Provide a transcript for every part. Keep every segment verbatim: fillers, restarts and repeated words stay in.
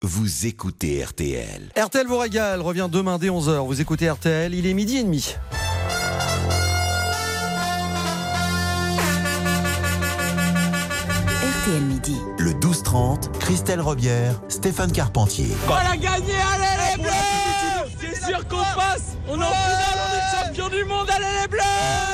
Vous écoutez R T L. R T L vous régale, revient demain dès onze heures. Vous écoutez R T L, il est midi et demi. R T L Midi. Le douze trente, Christelle Robière, Stéphane Carpentier. On a gagné, allez les Bleus! C'est sûr qu'on passe! On est en finale, on est champion du monde, allez les Bleus!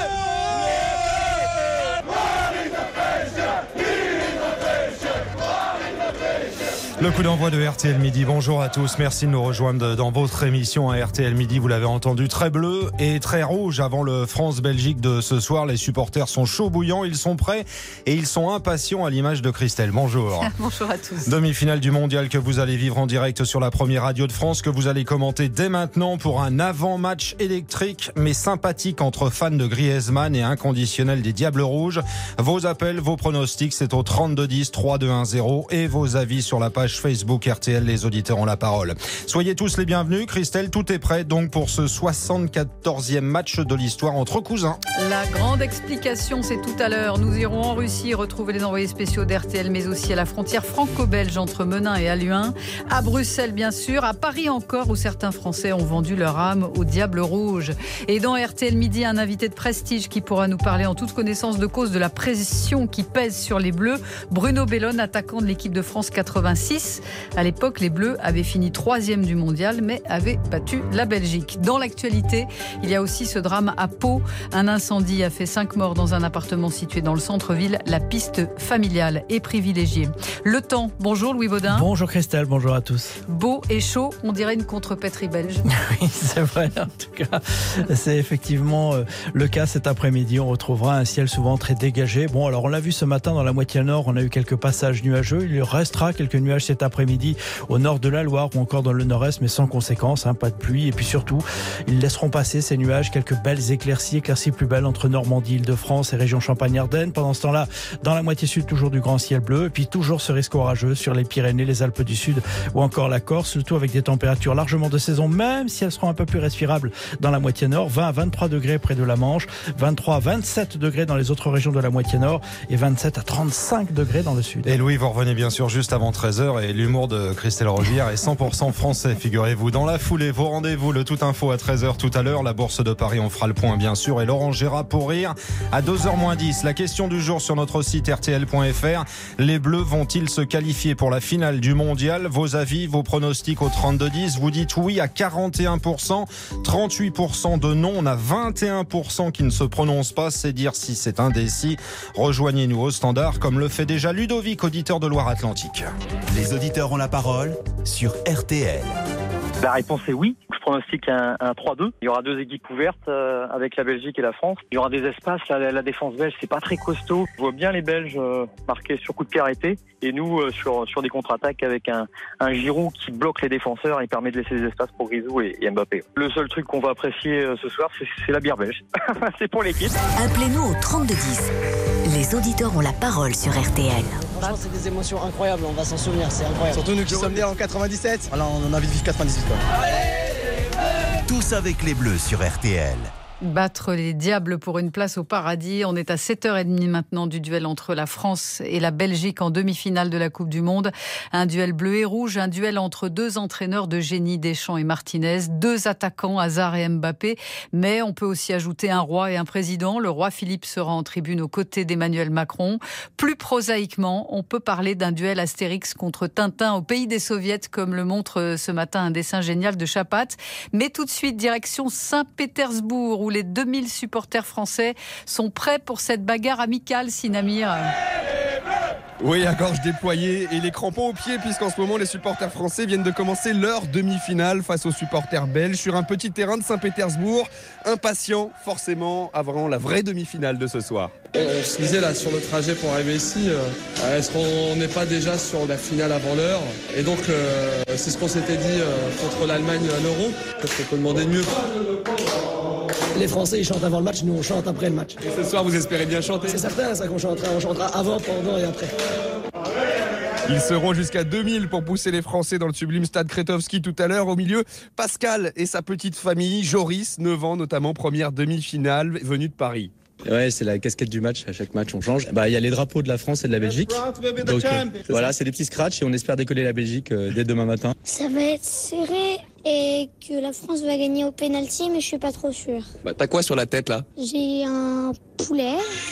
Le coup d'envoi de R T L Midi. Bonjour à tous, merci de nous rejoindre dans votre émission à R T L Midi. Vous l'avez entendu, très bleu et très rouge avant le France-Belgique de ce soir. Les supporters sont chauds bouillants, ils sont prêts et ils sont impatients à l'image de Christelle. Bonjour. Bonjour à tous. Demi-finale du mondial que vous allez vivre en direct sur la première radio de France, que vous allez commenter dès maintenant pour un avant-match électrique mais sympathique entre fans de Griezmann et inconditionnels des Diables Rouges. Vos appels, vos pronostics, c'est au trente-deux dix, trois deux un zéro et vos avis sur la page Facebook R T L, les auditeurs ont la parole. Soyez tous les bienvenus. Christelle, tout est prêt donc pour ce soixante-quatorzième match de l'histoire entre cousins. La grande explication, c'est tout à l'heure. Nous irons en Russie retrouver les envoyés spéciaux d'R T L, mais aussi à la frontière franco-belge entre Menin et Halluin. À Bruxelles, bien sûr. À Paris encore, où certains Français ont vendu leur âme au Diable Rouge. Et dans R T L Midi, un invité de prestige qui pourra nous parler en toute connaissance de cause de la pression qui pèse sur les Bleus. Bruno Bellone, attaquant de l'équipe de France quatre-vingt-six. À l'époque, les Bleus avaient fini troisième du mondial, mais avaient battu la Belgique. Dans l'actualité, il y a aussi ce drame à Pau. Un incendie a fait cinq morts dans un appartement situé dans le centre-ville. La piste familiale est privilégiée. Le temps. Bonjour Louis Baudin. Bonjour Christelle, bonjour à tous. Beau et chaud, on dirait une contrepétrie belge. Oui, c'est vrai. En tout cas, c'est effectivement le cas cet après-midi. On retrouvera un ciel souvent très dégagé. Bon, alors on l'a vu ce matin dans la moitié nord, on a eu quelques passages nuageux. Il restera quelques nuages cet après-midi au nord de la Loire ou encore dans le nord-est, mais sans conséquence, hein, pas de pluie. Et puis surtout, ils laisseront passer ces nuages, quelques belles éclaircies, éclaircies plus belles entre Normandie, Île-de-France et région Champagne-Ardenne. Pendant ce temps-là, dans la moitié sud, toujours du grand ciel bleu. Et puis toujours ce risque orageux sur les Pyrénées, les Alpes du Sud ou encore la Corse, surtout avec des températures largement de saison, même si elles seront un peu plus respirables dans la moitié nord. vingt à vingt-trois degrés près de la Manche, vingt-trois à vingt-sept degrés dans les autres régions de la moitié nord et vingt-sept à trente-cinq degrés dans le sud. Et Louis, vous revenez bien sûr juste avant treize heures et l'humour de Christelle Robière est cent pour cent français, figurez-vous. Dans la foulée, vos rendez-vous, le tout info à treize heures tout à l'heure, la Bourse de Paris, on fera le point bien sûr, et Laurent Gérard pour rire à deux heures moins dix. La question du jour sur notre site R T L point F R, les Bleus vont-ils se qualifier pour la finale du mondial? Vos avis, vos pronostics au trente-deux dix, vous dites oui à quarante et un pour cent, trente-huit pour cent de non, on a vingt et un pour cent qui ne se prononcent pas, c'est dire si c'est indécis. Rejoignez-nous au standard comme le fait déjà Ludovic, auditeur de Loire-Atlantique. Les auditeurs ont la parole sur R T L. La réponse est oui. Je pronostique un, un trois deux. Il y aura deux équipes couvertes euh, avec la Belgique et la France. Il y aura des espaces. La, la, la défense belge, c'est pas très costaud. Je vois bien les Belges euh, marquer sur coup de pied arrêté. Et nous, euh, sur, sur des contre-attaques avec un, un Giroud qui bloque les défenseurs et permet de laisser des espaces pour Grisou et, et Mbappé. Le seul truc qu'on va apprécier euh, ce soir, c'est, c'est la bière belge. C'est pour l'équipe. Appelez-nous au trente-deux dix. Les auditeurs ont la parole sur R T L. Franchement, c'est des émotions incroyables, on va s'en souvenir, c'est incroyable. Surtout nous qui sommes nés en quatre-vingt-dix-sept. Alors on a envie de vivre quatre-vingt-dix-huit quoi. Tous avec les Bleus sur R T L. Battre les Diables pour une place au paradis. On est à sept heures trente maintenant du duel entre la France et la Belgique en demi-finale de la Coupe du Monde. Un duel bleu et rouge, un duel entre deux entraîneurs de génie, Deschamps et Martinez, deux attaquants, Hazard et Mbappé. Mais on peut aussi ajouter un roi et un président. Le roi Philippe sera en tribune aux côtés d'Emmanuel Macron. Plus prosaïquement, on peut parler d'un duel Astérix contre Tintin au pays des soviets, comme le montre ce matin un dessin génial de Chapat. Mais tout de suite, direction Saint-Pétersbourg, où les deux mille supporters français sont prêts pour cette bagarre amicale, Sinamir. Oui, à gorge déployée et les crampons aux pieds, puisqu'en ce moment les supporters français viennent de commencer leur demi-finale face aux supporters belges sur un petit terrain de Saint-Pétersbourg. Impatients forcément avant la vraie demi-finale de ce soir. On se disait là sur le trajet pour arriver ici, euh, est-ce qu'on n'est pas déjà sur la finale avant l'heure? Et donc euh, c'est ce qu'on s'était dit euh, contre l'Allemagne à l'Euro. Qu'est-ce qu'on peut demander de mieux? Les Français ils chantent avant le match, nous on chante après le match. Et ce soir vous espérez bien chanter? C'est certain ça qu'on chantera, on chantera avant, pendant et après. Ils seront jusqu'à deux mille pour pousser les Français dans le sublime stade Kretoski tout à l'heure. Au milieu, Pascal et sa petite famille, Joris, neuf ans notamment, première demi-finale, venu de Paris. Ouais, c'est la casquette du match. À chaque match, on change. Bah, il y a les drapeaux de la France et de la Belgique. Donc euh, voilà, c'est des petits scratchs et on espère décoller la Belgique euh, dès demain matin. Ça va être serré et que la France va gagner au pénalty, mais je suis pas trop sûr. Bah, t'as quoi sur la tête là? J'ai un poulet.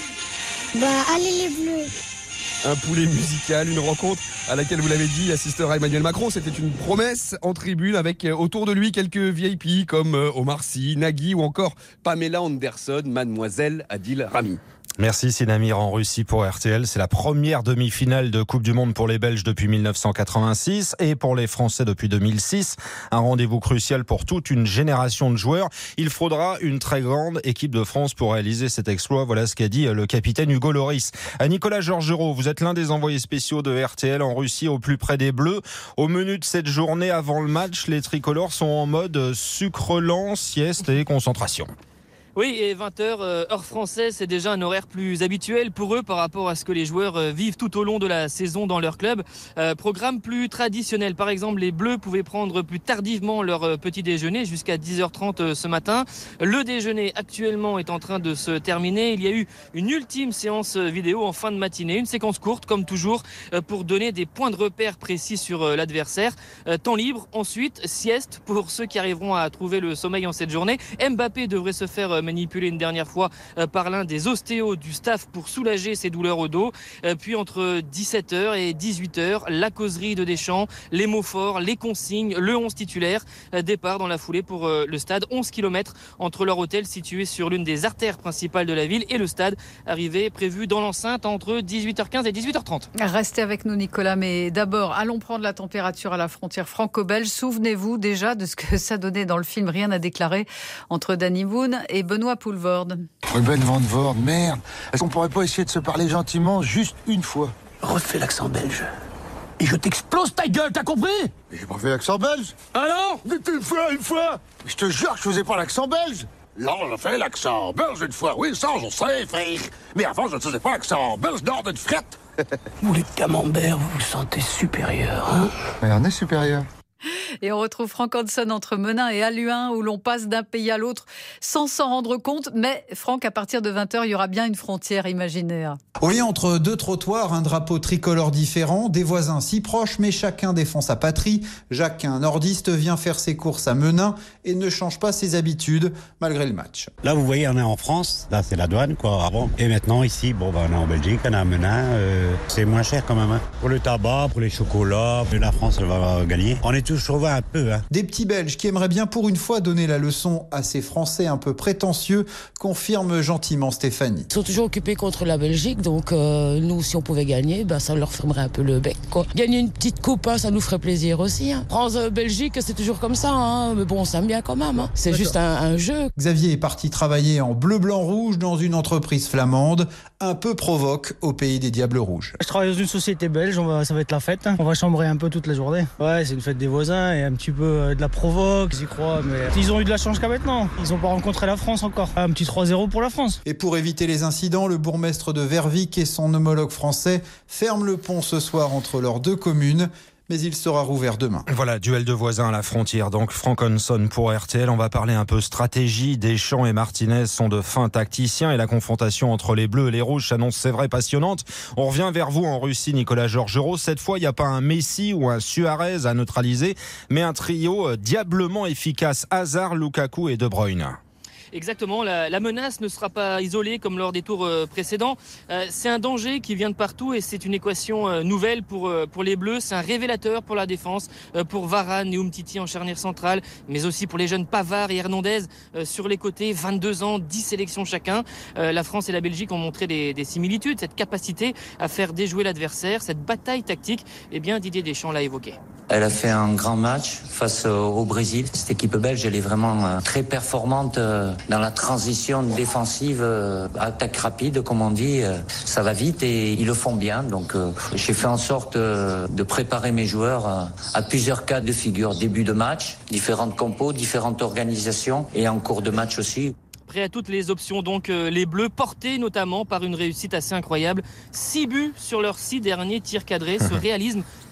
Bah, allez les Bleus. Un poulet musical, une rencontre à laquelle, vous l'avez dit, assistera Emmanuel Macron. C'était une promesse en tribune avec autour de lui quelques V I P comme Omar Sy, Nagui ou encore Pamela Anderson, mademoiselle Adil Rami. Merci Sinamir en Russie pour R T L. C'est la première demi-finale de Coupe du Monde pour les Belges depuis mille neuf cent quatre-vingt-six et pour les Français depuis deux mille six. Un rendez-vous crucial pour toute une génération de joueurs. Il faudra une très grande équipe de France pour réaliser cet exploit. Voilà ce qu'a dit le capitaine Hugo Lloris. À Nicolas Georgerot, vous êtes l'un des envoyés spéciaux de R T L en Russie, au plus près des Bleus. Au menu de cette journée avant le match, les tricolores sont en mode sucre lent, sieste et concentration. Oui, et vingt heures, euh, heure française, c'est déjà un horaire plus habituel pour eux par rapport à ce que les joueurs euh, vivent tout au long de la saison dans leur club. Euh, programme plus traditionnel. Par exemple, les Bleus pouvaient prendre plus tardivement leur euh, petit déjeuner jusqu'à dix heures trente euh, ce matin. Le déjeuner actuellement est en train de se terminer. Il y a eu une ultime séance vidéo en fin de matinée. Une séquence courte, comme toujours, euh, pour donner des points de repère précis sur euh, l'adversaire. Euh, temps libre, ensuite, sieste pour ceux qui arriveront à trouver le sommeil en cette journée. Mbappé devrait se faire euh, manipulé une dernière fois euh, par l'un des ostéos du staff pour soulager ses douleurs au dos. Euh, puis entre dix-sept heures et dix-huit heures, la causerie de Deschamps, les mots forts, les consignes, le onze titulaire. Euh, départ dans la foulée pour euh, le stade. onze kilomètres entre leur hôtel situé sur l'une des artères principales de la ville et le stade. Arrivée prévue dans l'enceinte entre dix-huit heures quinze et dix-huit heures trente. Restez avec nous Nicolas, mais d'abord allons prendre la température à la frontière franco-belge. Souvenez-vous déjà de ce que ça donnait dans le film Rien à déclarer entre Danny Boone et Benoît Poelvoorde. Ruben Van Voorde, merde. Est-ce qu'on pourrait pas essayer de se parler gentiment juste une fois? Refais l'accent belge. Et je t'explose ta gueule, t'as compris? Mais j'ai pas fait l'accent belge. Ah non? Mais une fois, une fois. Je te jure que je faisais pas l'accent belge. Non, je fais l'accent belge une fois. Oui, ça, je sais, frère. Mais avant, je ne faisais pas l'accent belge nord d'une frette. Vous les camemberts, vous vous sentez supérieur, hein? Mais on est supérieur. Et on retrouve Franck Hanson entre Menin et Halluin où l'on passe d'un pays à l'autre sans s'en rendre compte. Mais Franck, à partir de vingt heures, il y aura bien une frontière imaginaire. Oui, entre deux trottoirs, un drapeau tricolore différent, des voisins si proches, mais chacun défend sa patrie. Jacques, un nordiste, vient faire ses courses à Menin et ne change pas ses habitudes malgré le match. Là, vous voyez, on est en France. Là, c'est la douane, quoi, avant. Et maintenant, ici, bon, bah, on est en Belgique, on est à Menin. Euh, c'est moins cher quand même. Hein. Pour le tabac, pour les chocolats, la France elle va gagner. On est tous sauvés un peu. Hein. Des petits Belges qui aimeraient bien pour une fois donner la leçon à ces Français un peu prétentieux, confirme gentiment Stéphanie. Ils sont toujours occupés contre la Belgique, donc euh, nous, si on pouvait gagner, ben, ça leur fermerait un peu le bec, quoi. Gagner une petite coupe, hein, ça nous ferait plaisir aussi. Hein. France-Belgique, c'est toujours comme ça, hein, mais bon, on s'aime bien quand même. Hein. C'est D'accord. juste un, un jeu. Xavier est parti travailler en bleu-blanc-rouge dans une entreprise flamande, un peu provoque au pays des Diables Rouges. Je travaille dans une société belge, on va, ça va être la fête. Hein. On va chambrer un peu toute la journée. Ouais, c'est une fête des voisins et un petit peu euh, de la provoque, j'y crois, mais ils ont eu de la chance jusqu'à maintenant. Ils n'ont pas rencontré la France encore. Un petit trois zéro pour la France. Et pour éviter les incidents, le bourgmestre de Vervic et son homologue français ferment le pont ce soir entre leurs deux communes. Mais il sera rouvert demain. Voilà, duel de voisins à la frontière. Donc Franck Hanson pour R T L. On va parler un peu stratégie. Deschamps et Martinez sont de fins tacticiens et la confrontation entre les Bleus et les Rouges s'annonce, c'est vrai, passionnante. On revient vers vous en Russie, Nicolas Georgerot. Cette fois, il n'y a pas un Messi ou un Suarez à neutraliser, mais un trio diablement efficace. Hazard, Lukaku et De Bruyne. Exactement, la, la menace ne sera pas isolée comme lors des tours euh, précédents. Euh, c'est un danger qui vient de partout et c'est une équation euh, nouvelle pour, euh, pour les Bleus. C'est un révélateur pour la défense, euh, pour Varane et Umtiti en charnière centrale, mais aussi pour les jeunes Pavard et Hernandez euh, sur les côtés. vingt-deux ans, dix sélections chacun. Euh, la France et la Belgique ont montré des, des similitudes, cette capacité à faire déjouer l'adversaire, cette bataille tactique. Eh bien, Didier Deschamps l'a évoqué. Elle a fait un grand match face au Brésil. Cette équipe belge, elle est vraiment très performante dans la transition défensive, attaque rapide, comme on dit. Ça va vite et ils le font bien. Donc, j'ai fait en sorte de préparer mes joueurs à plusieurs cas de figure. Début de match, différentes compos, différentes organisations et en cours de match aussi. Prêt à toutes les options, donc euh, les Bleus, portés notamment par une réussite assez incroyable. Six buts sur leurs six derniers tirs cadrés. Ce réalisme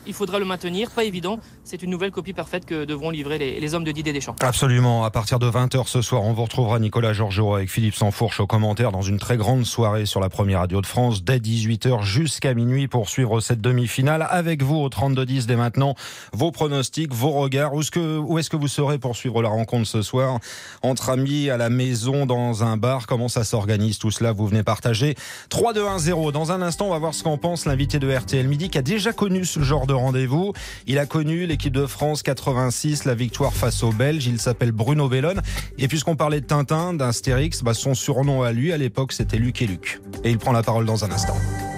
il faudra le maintenir, pas évident. C'est une nouvelle copie parfaite que devront livrer les, les hommes de Didier Deschamps. Absolument, à partir de vingt heures ce soir, on vous retrouvera Nicolas Georgerot avec Philippe Sansfourche au commentaire dans une très grande soirée sur la première radio de France dès dix-huit heures jusqu'à minuit pour suivre cette demi-finale avec vous au trente-deux dix dès maintenant. Vos pronostics, vos regards, où est-ce que, où est-ce que vous serez pour suivre la rencontre ce soir? Entre amis, à la maison, dans un bar, comment ça s'organise tout cela? Vous venez partager. trois deux un zéro. Dans un instant, on va voir ce qu'en pense l'invité de R T L Midi qui a déjà connu ce genre de rendez-vous. Il a connu l'équipe de France quatre-vingt-six, la victoire face aux Belges. Il s'appelle Bruno Bellone. Et puisqu'on parlait de Tintin, d'Astérix, bah son surnom à lui, à l'époque, c'était Lucky Luke. Et il prend la parole dans un instant.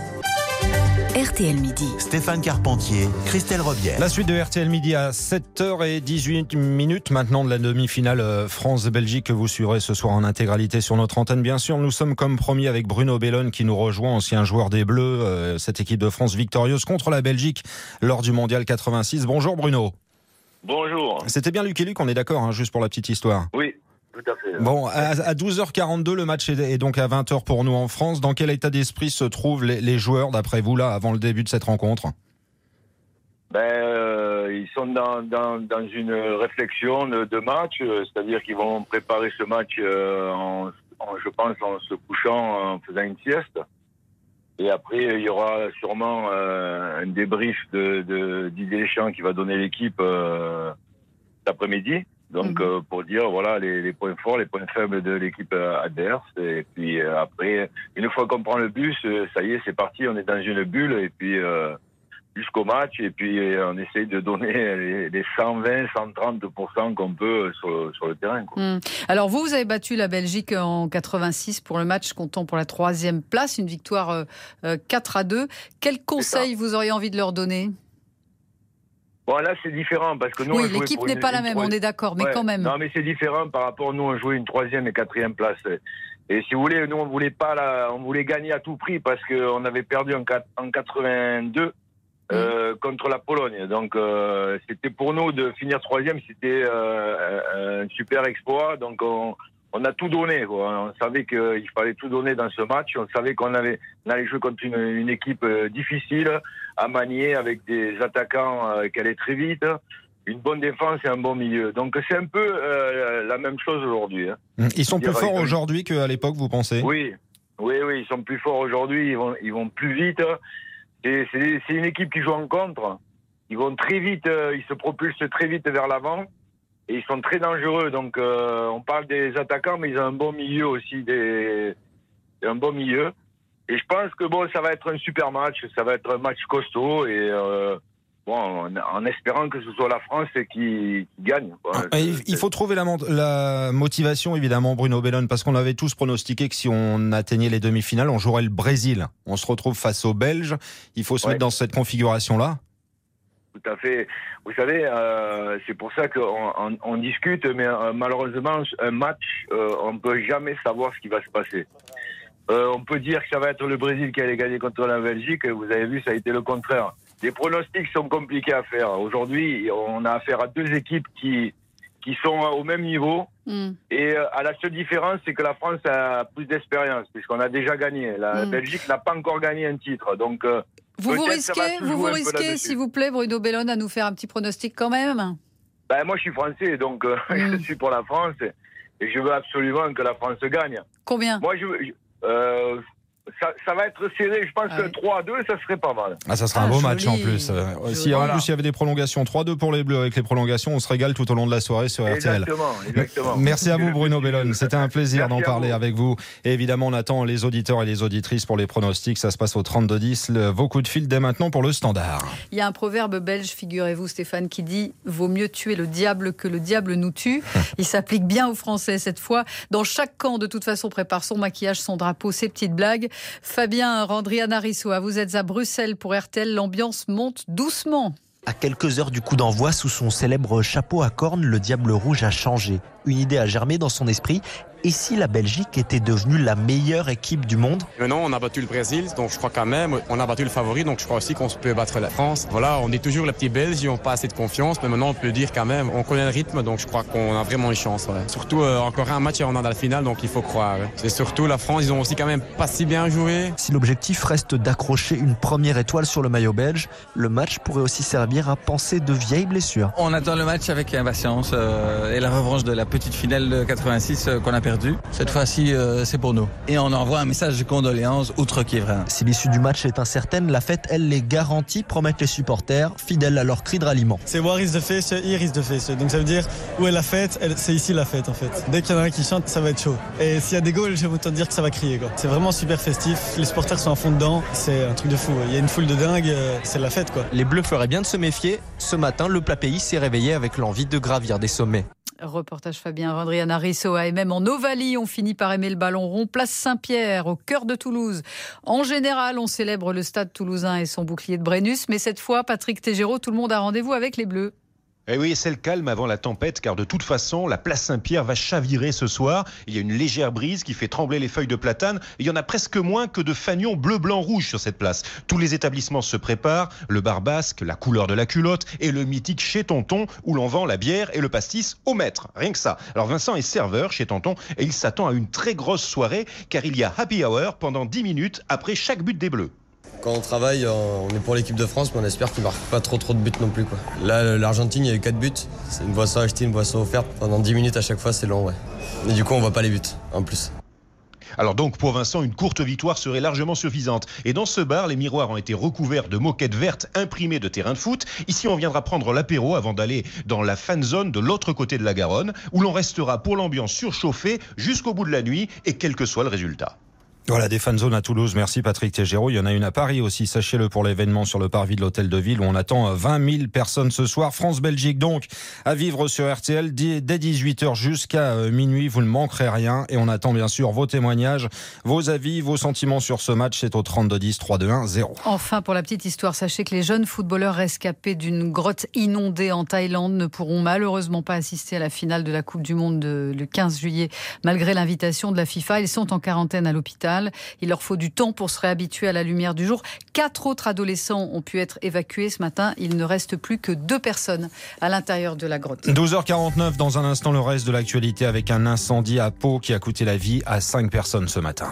R T L Midi. Stéphane Carpentier, Christelle Robière. La suite de R T L Midi à sept heures dix-huit minutes maintenant de la demi-finale France-Belgique que vous suivrez ce soir en intégralité sur notre antenne. Bien sûr, nous sommes comme promis avec Bruno Bellone qui nous rejoint, ancien joueur des Bleus, euh, cette équipe de France victorieuse contre la Belgique lors du Mondial quatre-vingt-six. Bonjour Bruno. Bonjour. C'était bien Lucky Luke, on est d'accord, hein, juste pour la petite histoire. Oui. Tout à fait. Bon, à douze heures quarante-deux, le match est donc à vingt heures pour nous en France. Dans quel état d'esprit se trouvent les, les joueurs, d'après vous, là, avant le début de cette rencontre? Ben, euh, ils sont dans, dans, dans une réflexion de, de match, euh, c'est-à-dire qu'ils vont préparer ce match, euh, en, en, je pense, en se couchant, en faisant une sieste. Et après, il y aura sûrement euh, un débrief de, de Didier Deschamps qui va donner l'équipe euh, cet après-midi. Donc, euh, pour dire, voilà, les, les points forts, les points faibles de l'équipe euh, adverse. Et puis, euh, après, une fois qu'on prend le bus, euh, ça y est, c'est parti, on est dans une bulle. Et puis, euh, jusqu'au match. Et puis, euh, on essaye de donner les, les cent vingt, cent trente pour cent qu'on peut sur, sur le terrain, quoi. Mmh. Alors, vous, vous avez battu la Belgique en quatre-vingt-six pour le match comptant pour la troisième place. Une victoire euh, quatre à deux. Quel conseil vous auriez envie de leur donner ? Bon, là, c'est différent parce que nous, oui, l'équipe n'est pas la même, on est d'accord, mais ouais, quand même. Non, mais c'est différent par rapport à nous, on jouait une troisième et quatrième place. Et si vous voulez, nous, on voulait pas la, on voulait gagner à tout prix parce qu'on avait perdu en, en quatre-vingt-deux euh, mmh. contre la Pologne. Donc, euh, c'était pour nous de finir troisième, c'était euh, un super exploit. Donc, on, on a tout donné, quoi. On savait qu'il fallait tout donner dans ce match. On savait qu'on avait, on allait jouer contre une, une équipe difficile à manier avec des attaquants euh, qui allaient très vite, une bonne défense et un bon milieu. Donc c'est un peu euh, la même chose aujourd'hui. Hein. Ils sont plus forts aujourd'hui qu'à l'époque, vous pensez ? Oui, oui, oui, ils sont plus forts aujourd'hui. Ils vont, ils vont plus vite. C'est, c'est, c'est une équipe qui joue en contre. Ils vont très vite, euh, ils se propulsent très vite vers l'avant. Et ils sont très dangereux. Donc, euh, on parle des attaquants, mais ils ont un bon milieu aussi, des... un bon milieu. Et je pense que bon, ça va être un super match. Ça va être un match costaud. Et euh, bon, en, en espérant que ce soit la France qui, qui gagne, quoi. Ah, il faut trouver la, la motivation, évidemment, Bruno Bellone, parce qu'on avait tous pronostiqué que si on atteignait les demi-finales, on jouerait le Brésil. On se retrouve face aux Belges. Il faut se ouais. mettre dans cette configuration-là. Tout à fait. Vous savez, euh, c'est pour ça qu'on on, on discute, mais euh, malheureusement, un match, euh, on ne peut jamais savoir ce qui va se passer. Euh, on peut dire que ça va être le Brésil qui allait gagner contre la Belgique. Vous avez vu, ça a été le contraire. Les pronostics sont compliqués à faire. Aujourd'hui, on a affaire à deux équipes qui, qui sont au même niveau. Mm. Et euh, à la seule différence, c'est que la France a plus d'expérience, puisqu'on a déjà gagné. La mm. Belgique n'a pas encore gagné un titre. Donc, euh, Vous vous risquez, vous vous risquez s'il vous plaît, Bruno Bellone, à nous faire un petit pronostic quand même ? Ben, moi, je suis français, donc euh, mm. je suis pour la France. Et je veux absolument que la France gagne. Combien ? Moi, je veux... Euh, ça, ça va être serré, je pense ah que oui. trois à deux, ça serait pas mal. Ah, ça sera ah, un beau joli. match en plus. Euh, si voilà. En plus il y avait des prolongations, trois deux pour les Bleus avec les prolongations, on se régale tout au long de la soirée sur R T L. Exactement, exactement. Merci à vous Bruno Bellone, c'était un plaisir Merci d'en parler vous. avec vous. Et évidemment on attend les auditeurs et les auditrices pour les pronostics, ça se passe au trente-deux dix, le, vos coups de fil dès maintenant pour le standard. Il y a un proverbe belge, figurez-vous Stéphane, qui dit « Vaut mieux tuer le diable que le diable nous tue ». Il s'applique bien aux Français cette fois. Dans chaque camp, de toute façon, prépare son maquillage, son drapeau, ses petites blagues. Fabien Randriana Rissoa, vous êtes à Bruxelles pour R T L, l'ambiance monte doucement. À quelques heures du coup d'envoi, sous son célèbre chapeau à cornes, le Diable Rouge a changé. Une idée a germé dans son esprit Et si la Belgique était devenue la meilleure équipe du monde? Maintenant, on a battu le Brésil, donc je crois quand même, on a battu le favori, donc je crois aussi qu'on peut battre la France. Voilà, on est toujours les petits Belges, ils n'ont pas assez de confiance, mais maintenant on peut dire quand même, on connaît le rythme, donc je crois qu'on a vraiment une chance. Ouais. Surtout, euh, encore un match et on est dans la finale, donc il faut croire. Ouais. C'est surtout la France, ils ont aussi quand même pas si bien joué. Si l'objectif reste d'accrocher une première étoile sur le maillot belge, le match pourrait aussi servir à panser de vieilles blessures. On attend le match avec impatience euh, et la revanche de la petite finale de quatre-vingt-six euh, qu'on a perdue. Cette fois-ci, euh, c'est pour nous. Et on envoie un message de condoléances outre Kievrin. Si l'issue du match est incertaine, la fête, elle, les garantit, promettent les supporters, fidèles à leur cri de ralliement. C'est what is the face, here is the face. Donc ça veut dire où est la fête, c'est ici la fête en fait. Dès qu'il y en a un qui chante, ça va être chaud. Et s'il y a des goals, je vais autant dire que ça va crier. Quoi. C'est vraiment super festif, les supporters sont à fond dedans, c'est un truc de fou. Il y a une foule de dingue, c'est la fête quoi. Les Bleus feraient bien de se méfier. Ce matin, le plat pays s'est réveillé avec l'envie de gravir des sommets. Reportage Fabien Rodriana Rissoa et même en Ovalie, on finit par aimer le ballon rond. Place Saint-Pierre, au cœur de Toulouse. En général, on célèbre le stade toulousain et son bouclier de Brennus, mais cette fois, Patrick Tégéraud, tout le monde a rendez-vous avec les Bleus. Eh oui, c'est le calme avant la tempête, car de toute façon, la place Saint-Pierre va chavirer ce soir. Il y a une légère brise qui fait trembler les feuilles de platane. Il y en a presque moins que de fanions bleu, blanc, rouge sur cette place. Tous les établissements se préparent, le bar basque, la couleur de la culotte et le mythique chez Tonton, où l'on vend la bière et le pastis au mètre. Rien que ça. Alors Vincent est serveur chez Tonton et il s'attend à une très grosse soirée, car il y a happy hour pendant dix minutes après chaque but des Bleus. Quand on travaille, on est pour l'équipe de France, mais on espère qu'ils ne marquent pas trop trop de buts non plus. Quoi. Là, l'Argentine, il y a eu quatre buts. C'est une boisson achetée, une boisson offerte. Pendant dix minutes à chaque fois, c'est long. Ouais. Et du coup, on ne voit pas les buts, en plus. Alors donc, pour Vincent, une courte victoire serait largement suffisante. Et dans ce bar, les miroirs ont été recouverts de moquettes vertes imprimées de terrain de foot. Ici, on viendra prendre l'apéro avant d'aller dans la fan zone de l'autre côté de la Garonne, où l'on restera pour l'ambiance surchauffée jusqu'au bout de la nuit, et quel que soit le résultat. Voilà, des fan zones à Toulouse. Merci Patrick Tégéraud. Il y en a une à Paris aussi, sachez-le, pour l'événement sur le parvis de l'Hôtel de Ville où on attend vingt mille personnes ce soir. France-Belgique donc à vivre sur R T L dès dix-huit heures jusqu'à minuit. Vous ne manquerez rien et on attend bien sûr vos témoignages, vos avis, vos sentiments sur ce match. C'est au trente-deux dix, trois deux un zéro. Enfin, pour la petite histoire, sachez que les jeunes footballeurs rescapés d'une grotte inondée en Thaïlande ne pourront malheureusement pas assister à la finale de la Coupe du Monde de, le quinze juillet, malgré l'invitation de la FIFA. Ils sont en quarantaine à l'hôpital. Il leur faut du temps pour se réhabituer à la lumière du jour. Quatre autres adolescents ont pu être évacués ce matin. Il ne reste plus que deux personnes à l'intérieur de la grotte. douze heures quarante-neuf, dans un instant, le reste de l'actualité avec un incendie à Pau qui a coûté la vie à cinq personnes ce matin.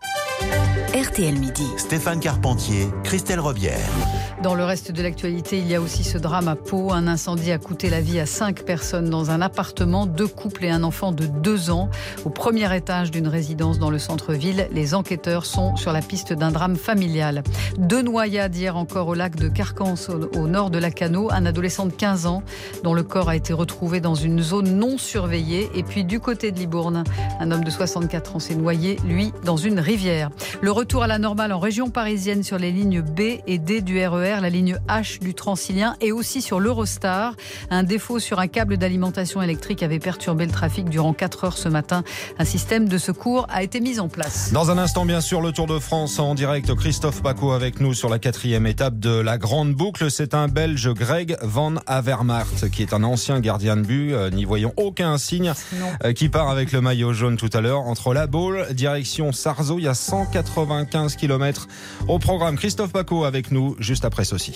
R T L Midi. Stéphane Carpentier, Christelle Robière. Dans le reste de l'actualité, il y a aussi ce drame à Pau. Un incendie a coûté la vie à cinq personnes dans un appartement, deux couples et un enfant de deux ans. Au premier étage d'une résidence dans le centre-ville, les enquêteurs sont sur la piste d'un drame familial. Deux noyades hier encore au lac de Carcans, au, au nord de Lacanau. Un adolescent de quinze ans dont le corps a été retrouvé dans une zone non surveillée. Et puis du côté de Libourne, un homme de soixante-quatre ans s'est noyé, lui, dans une rivière. Le retour à la normale en région parisienne sur les lignes B et D du R E R, la ligne H du Transilien et aussi sur l'Eurostar. Un défaut sur un câble d'alimentation électrique avait perturbé le trafic durant quatre heures ce matin. Un système de secours a été mis en place. Dans un instant, bien sûr, le Tour de France en direct. Christophe Paco avec nous sur la quatrième étape de la Grande Boucle. C'est un Belge, Greg Van Avermaet, qui est un ancien gardien de but. Euh, n'y voyons aucun signe. Euh, qui part avec le maillot jaune tout à l'heure. Entre La Baule, direction Sarzeau, il y a cent quatre-vingt-quinze kilomètres au programme. Christophe Paco avec nous juste après ceci.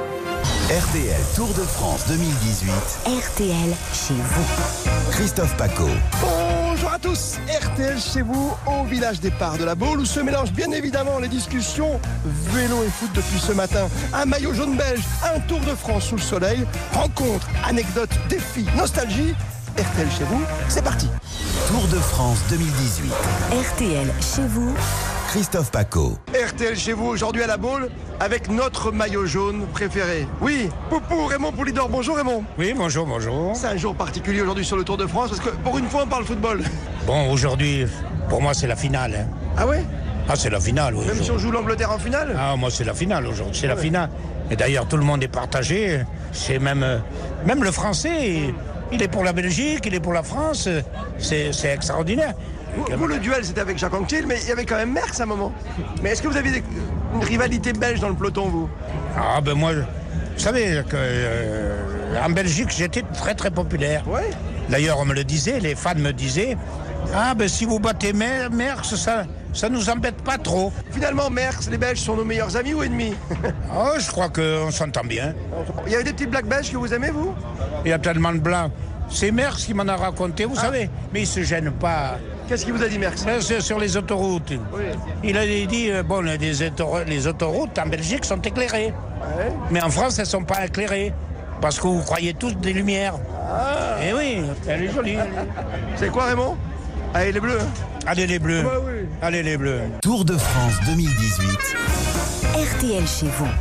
R T L Tour de France deux mille dix-huit. R T L chez vous. Christophe Paco. Bonjour à tous, R T L chez vous, au village départ de la Baule, où se mélangent bien évidemment les discussions vélo et foot depuis ce matin. Un maillot jaune belge, un Tour de France sous le soleil, rencontre, anecdote, défi, nostalgie. R T L chez vous, c'est parti. Tour de France deux mille dix-huit. R T L chez vous. Christophe Paco. R T L chez vous aujourd'hui à la Baule avec notre maillot jaune préféré. Oui, Poupou, Raymond Poulidor. Bonjour Raymond. Oui, bonjour, bonjour. C'est un jour particulier aujourd'hui sur le Tour de France parce que pour une fois on parle football. Bon, aujourd'hui, pour moi c'est la finale. Hein. Ah ouais? Ah, c'est la finale, oui. Même si on joue l'Angleterre en finale? Ah, moi c'est la finale aujourd'hui, c'est ah la ouais. finale. Et d'ailleurs tout le monde est partagé. C'est même, euh, même le français, il est pour la Belgique, il est pour la France. C'est, c'est extraordinaire. Vous, vous, le duel, c'était avec Jacques Anquetil, mais il y avait quand même Merckx à un moment. Mais est-ce que vous aviez des, une rivalité belge dans le peloton, vous? Ah, ben moi, vous savez, que, euh, en Belgique, j'étais très très populaire. Ouais. D'ailleurs, on me le disait, les fans me disaient, Ah ben si vous battez Mer- Merckx, ça ça nous embête pas trop. Finalement, Merckx, les Belges sont nos meilleurs amis ou ennemis? Oh, je crois qu'on s'entend bien. Il y avait des petites blagues belges que vous aimez, vous? Il y a tellement de blancs. C'est Merckx qui m'en a raconté, vous ah. savez. Mais il se gêne pas. Qu'est-ce qu'il vous a dit, Merckx? C'est sur les autoroutes. Oui. Il a dit, euh, bon, les, autoro- les autoroutes en Belgique sont éclairées. Ouais. Mais en France, elles ne sont pas éclairées. Parce que vous croyez tous des lumières. Ah. Eh oui, elle est jolie. C'est quoi, Raymond? Allez, les bleus. Allez, les bleus. Bah, oui. Allez, les bleus. Tour de France deux mille dix-huit. R T L chez vous.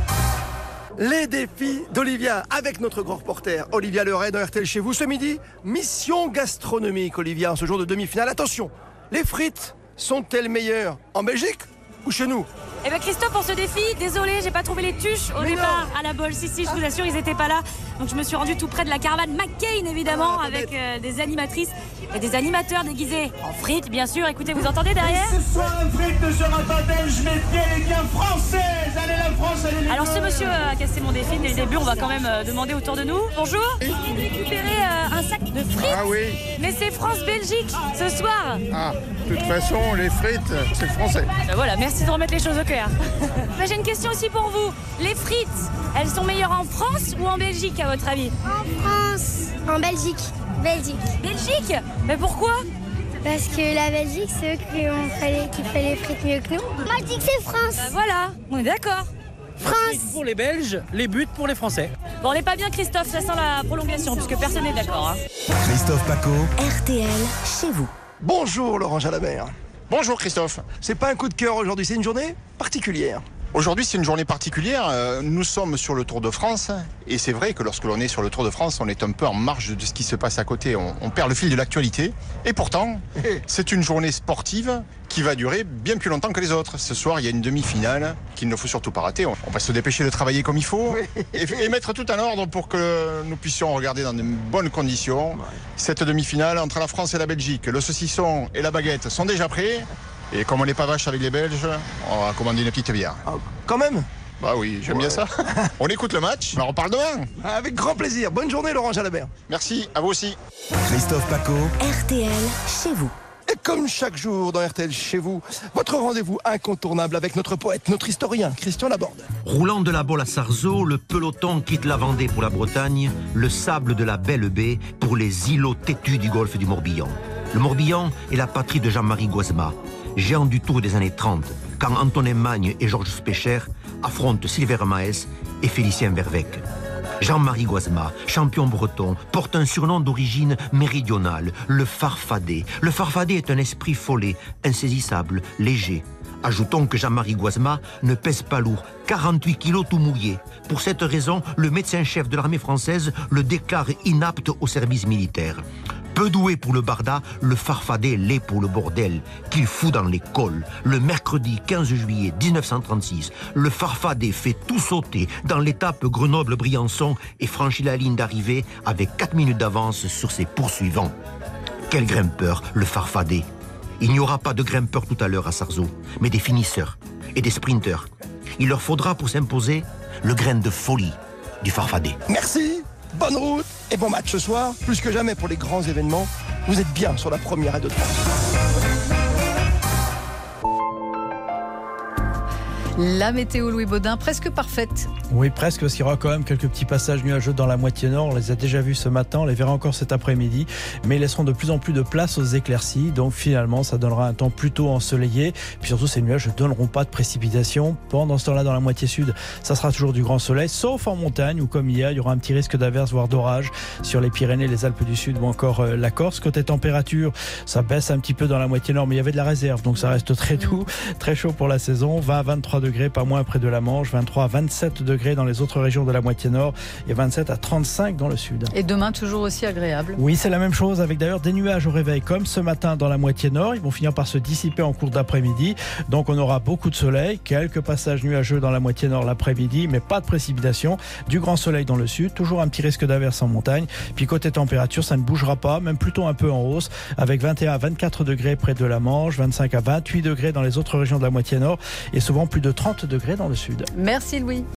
Les défis d'Olivia avec notre grand reporter Olivia Leray dans R T L chez vous ce midi. Mission gastronomique, Olivia, en ce jour de demi-finale. Attention, les frites sont-elles meilleures en Belgique ou chez nous? Eh bien Christophe, pour ce défi, désolé, j'ai pas trouvé les tuches au Mais départ non. à la bolle. Si, si, je vous assure, ils étaient pas là. Donc je me suis rendue tout près de la caravane McCain, évidemment, ah, avec euh, des animatrices et des animateurs déguisés en frites, bien sûr. Écoutez, vous entendez derrière? Et ce soir, une frite ne sera pas belge, mais bien et bien française. Allez la France, allez les Alors ce monsieur a cassé mon défi dès le début, on va quand même euh, demander autour de nous. Bonjour, vous récupérez euh, un sac de frites? Ah oui. Mais c'est France-Belgique ce soir. Ah, de toute façon, les frites, c'est français. Ben voilà, merci de remettre les choses au clair. Ben, j'ai une question aussi pour vous. Les frites, elles sont meilleures en France ou en Belgique à votre avis? En France. En Belgique. Belgique. Belgique? Mais pourquoi? Parce que la Belgique, c'est eux qui, ont fait les, qui fait les frites mieux que nous. Moi, je dis que c'est France. Ben voilà, on est d'accord. France. Pour les Belges, les buts pour les Français. Bon, on n'est pas bien, Christophe, ça sent la prolongation, puisque personne n'est d'accord. Hein. Christophe Paco. R T L chez vous. Bonjour Laurent Jalabert. Bonjour Christophe. C'est pas un coup de cœur aujourd'hui, c'est une journée particulière. Aujourd'hui, c'est une journée particulière. Nous sommes sur le Tour de France et c'est vrai que lorsque l'on est sur le Tour de France, on est un peu en marge de ce qui se passe à côté. On, on perd le fil de l'actualité. Et pourtant, c'est une journée sportive qui va durer bien plus longtemps que les autres. Ce soir, il y a une demi-finale qu'il ne faut surtout pas rater. On, on va se dépêcher de travailler comme il faut et, et mettre tout en ordre pour que nous puissions regarder dans de bonnes conditions cette demi-finale entre la France et la Belgique. Le saucisson et la baguette sont déjà prêts. Et comme on n'est pas vache avec les Belges, on va commander une petite bière. Ah, quand même? Bah oui, j'aime ouais. bien ça. On écoute le match, on reparle demain. Avec grand plaisir. Bonne journée Laurent Jalabert. Merci, à vous aussi. Christophe Paco. R T L chez vous. Et comme chaque jour dans R T L chez vous, votre rendez-vous incontournable avec notre poète, notre historien, Christian Laborde. Roulant de la Baule à Sarzeau, le peloton quitte la Vendée pour la Bretagne, le sable de la Belle Baie pour les îlots têtus du golfe du Morbihan. Le Morbihan est la patrie de Jean-Marie Goisma, géant du Tour des années trente, quand Antonin Magne et Georges Specher affrontent Silver Maes et Félicien Vervec. Jean-Marie Goisma, champion breton, porte un surnom d'origine méridionale, le Farfadet. Le Farfadet est un esprit follet, insaisissable, léger. Ajoutons que Jean-Marie Goisma ne pèse pas lourd, quarante-huit kilos tout mouillé. Pour cette raison, le médecin-chef de l'armée française le déclare inapte au service militaire. Peu doué pour le barda, le Farfadet l'est pour le bordel, qu'il fout dans les cols. Le mercredi quinze juillet dix-neuf cent trente-six, le Farfadet fait tout sauter dans l'étape Grenoble-Briançon et franchit la ligne d'arrivée avec quatre minutes d'avance sur ses poursuivants. Quel grimpeur, le Farfadet! Il n'y aura pas de grimpeurs tout à l'heure à Sarzeau, mais des finisseurs et des sprinteurs. Il leur faudra pour s'imposer le grain de folie du Farfadet. Merci, bonne route et bon match ce soir. Plus que jamais pour les grands événements, vous êtes bien sur la première radio de France. La météo, Louis Baudin, presque parfaite. Oui, presque, parce qu'il y aura quand même quelques petits passages nuageux dans la moitié nord. On les a déjà vus ce matin, on les verra encore cet après-midi. Mais ils laisseront de plus en plus de place aux éclaircies. Donc finalement, ça donnera un temps plutôt ensoleillé. Puis surtout, ces nuages ne donneront pas de précipitations. Pendant ce temps-là, dans la moitié sud, ça sera toujours du grand soleil, sauf en montagne, où comme hier, il y aura un petit risque d'averse, voire d'orage sur les Pyrénées, les Alpes du Sud ou encore euh, la Corse. Côté température, ça baisse un petit peu dans la moitié nord, mais il y avait de la réserve. Donc ça reste très doux, très chaud pour la saison. vingt à vingt-trois degrés, pas moins près de la Manche, vingt-trois à vingt-sept degrés dans les autres régions de la moitié nord et vingt-sept à trente-cinq dans le sud. Et demain, toujours aussi agréable. Oui, c'est la même chose avec d'ailleurs des nuages au réveil comme ce matin dans la moitié nord. Ils vont finir par se dissiper en cours d'après-midi. Donc on aura beaucoup de soleil, quelques passages nuageux dans la moitié nord l'après-midi, mais pas de précipitations. Du grand soleil dans le sud, toujours un petit risque d'averse en montagne. Puis côté température, ça ne bougera pas, même plutôt un peu en hausse, avec vingt et un à vingt-quatre degrés près de la Manche, vingt-cinq à vingt-huit degrés dans les autres régions de la moitié nord et souvent plus de trente degrés dans le sud. Merci Louis.